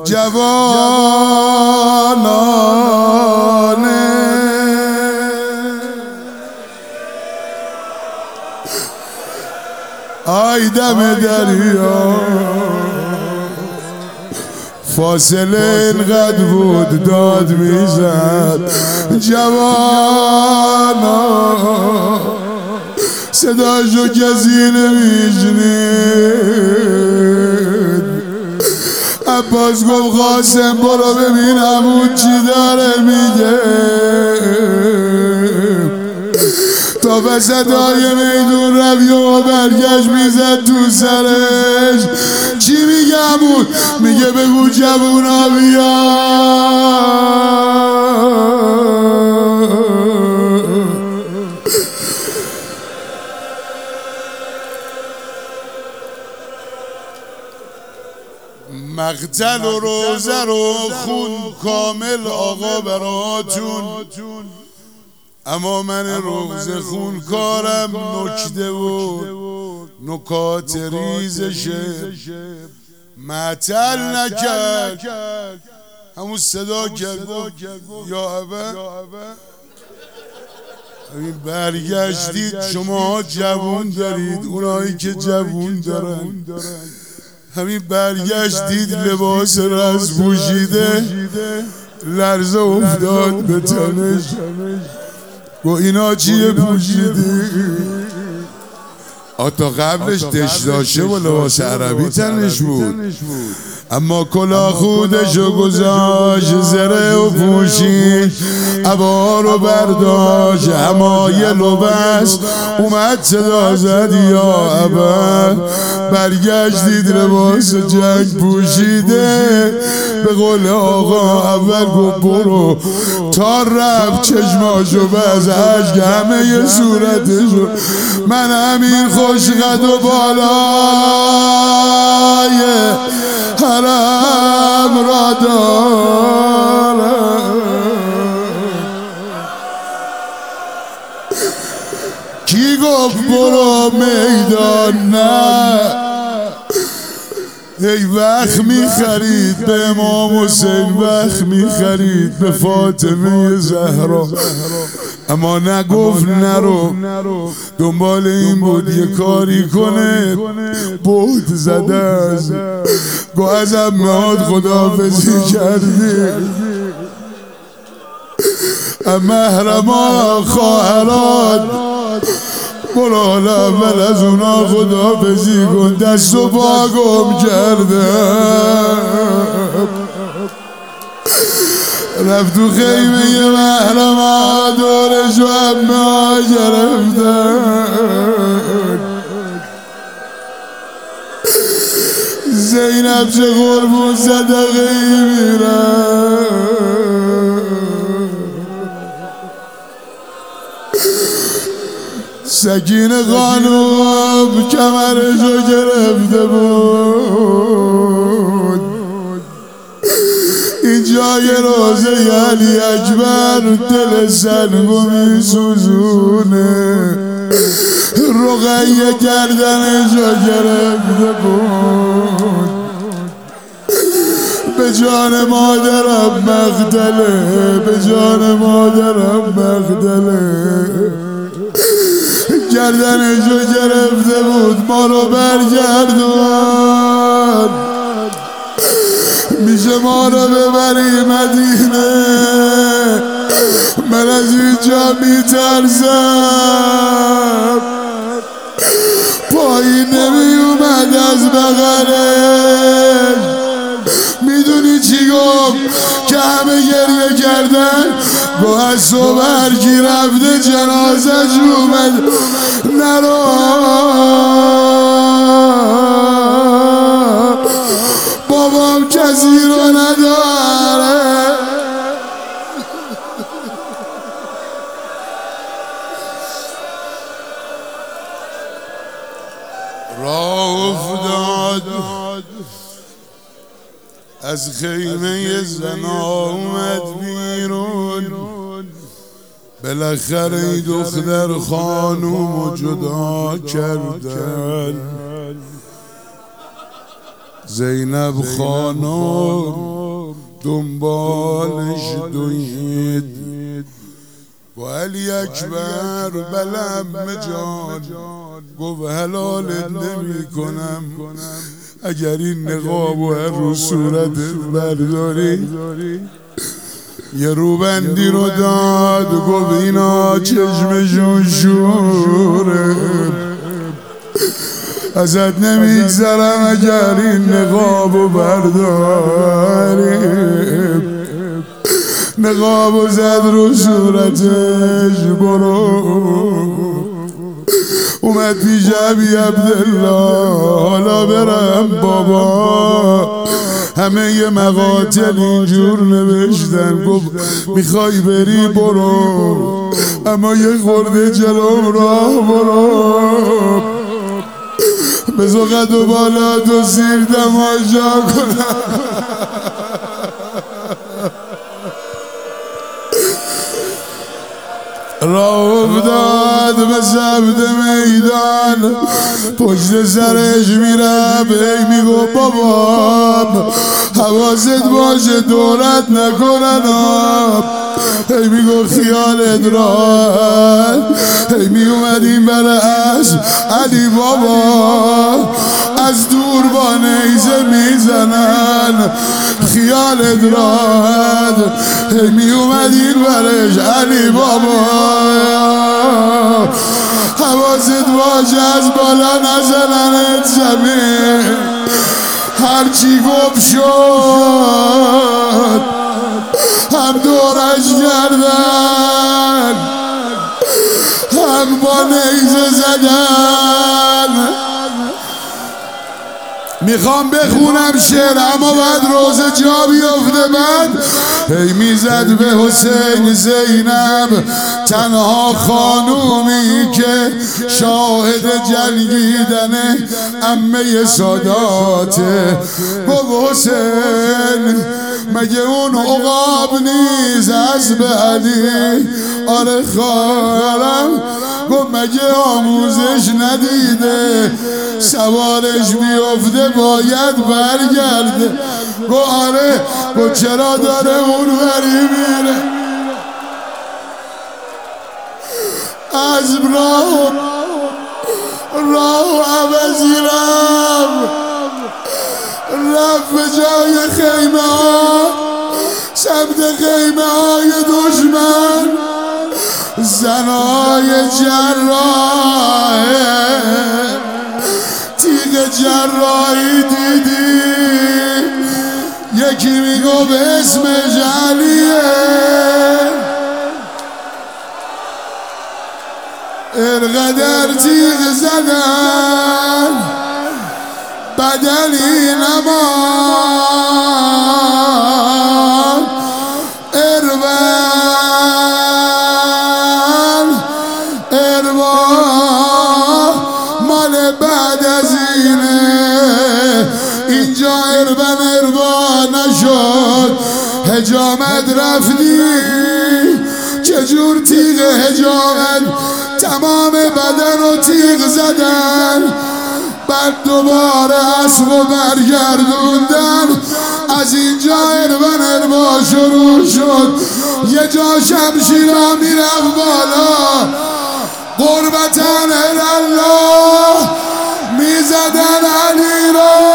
جوانانه آی دم دریا فاصله اینقدر بود داد میزد جوانا صداشو کسی نمیشنید عباس گفت قاسم برو ببینم اون چی داره میگه تا به صدای میدون روی و برگشت میزد تو سرش چی میگم بود؟ میگه بگو جوونا بیا مقتل و روزه رو خون کامل آقا براتون اما من روزه خون کارم نکته و نکات ریزشه معطل نکرد همون صدا کرد یا ابا همین برگشتید شما جوون دارید اونایی که جوون دارن همین برگشتید لباس رز پوشیده لرزه افتاد به تنش گو اینا چیه پوشیدی؟ تا قبلش دشداشه و لباس عربی تنش بود اما کلا خودشو گذاشت زره و پوشید عبا رو برداشت همایل و بس اومد صدا زد یا عبا برگشتید لباس جنگ پوشیده به قول آقا اول گفت برو تا رفت چشماشو بز عشق همه صورتشو من همین خوش قد و بالای حرم را دارم کی گفت برو میدان نه ای وقت میخرید به امام حسین وقت میخرید به فاطمه زهرا اما نگفت نرو دنبال این بود یه کاری کنه بود زده از گو ازم میاد خداحافظی کردی محرما خواهرات برو اول از اونا خداحافظی کن دست و پا گم کردم رفت تو خیمه محرما دورشو همه گرفتن زینب چه قربون صدقه ای میرن سکینه خانوم کمرشو گرفته بود این جای روزه علی اکبر دل سلبو میسوزونه رقیه گردنشو گرفته بود به جان مادرم مقتله به جان مادرم مقتله گردنشو گرفته بود ما رو برگردون میشه ما رو ببری مدینه من از اینجا میترسم پایین نمیومد از بغلش میدونی چی گفت که همه گریه کردن با از صبرکی رفته جنازش اومد نرو بابام کسی رو نداره راه افتاد از خیمه زنا اومد بیرون بالاخره ای دختر خانومو جدا کردن زینب خانم دنبالش دوید با علی اکبر بلم جان گفت حلالت نمی کنم اگر این نقاب و رو صورتت برداری. یه روبندی رو داد گفت اینا چشمشون شوره ازت نمیگذرم اگر این نقابو برداری. نقابو زد رو صورتش برو اومد پیش ابی عبدالله حالا برم بابا. همه ی مقاتل اینجور نوشتن گفت میخوای بری برو اما یه خورده جلو راه برو بزو قد و بالا تو زیر دماجا کنم. راه افتاد به سمت میدان پشت سرش میرم ای میگو بابام حواست باشه دورت نکنن ای میگو خیالت راحت ای میومدیم برش علی بابا از دور با نیزه میزنن خیالت راحت ای میومدیم برش علی بابا حواست باشه از بالا نزننت زمین هرچی گفت شد هم دورش کردن هم با نیزه زدن. میخوام بخونم شعر اما بعد روزه جا بیفته بعد هی میزد به حسین زینب تنها خانومی که شاهد جنگیدن عمه ساداته. گفت حسین مگه اون عقاب نیز از به علی آره خواهرم گفت مگه آموزش ندیده سوارش بیفته باید برگرده. گفت آره گفت چرا داره اون وری میره از راه عوضی رفت به جای خیمه ها سمت خیمه های دشمن زنهای جراح تیغ جراحی دیدی یکی میگو به اسم علیه انقدر تیغ زدن بدلی نمان اربان مال بعد از اینه اینجا اربان نشد حجامت رفتی چجور تیغ حجامت تمام بدن رو تیغ زدن بعد دوباره اسب و برگردوندن از اینجا اربا شروع شد یه جا شمشیرها میرفت بالا قربتن الله میزدن علی رو